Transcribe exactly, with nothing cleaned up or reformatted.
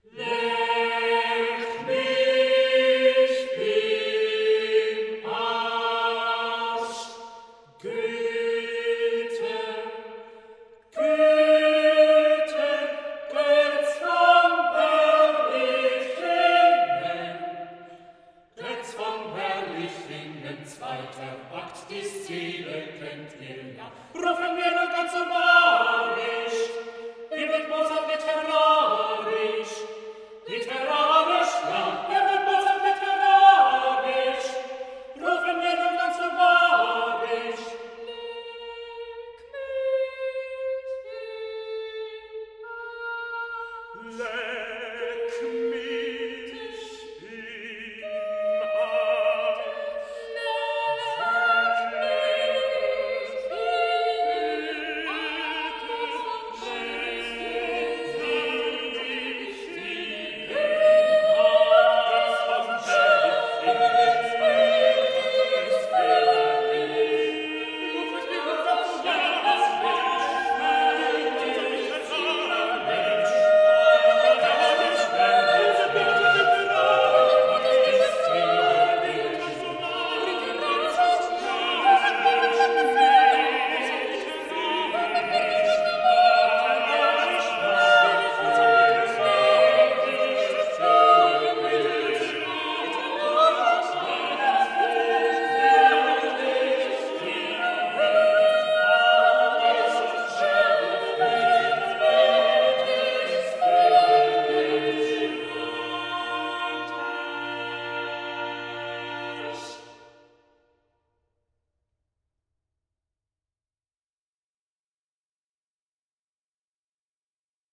Leck mich im Arsch, Goethe, Goethe, Götz von Berlichingen, Götz von Berlichingen, zweiter Akt, die Szene kennt ihr ja. Rufen wir nur ganz summarisch, ihr wird Mozart literarisch, literarisch, ja, ihr wird Mozart literarisch, rufen wir nur ganz summarisch. Leck mich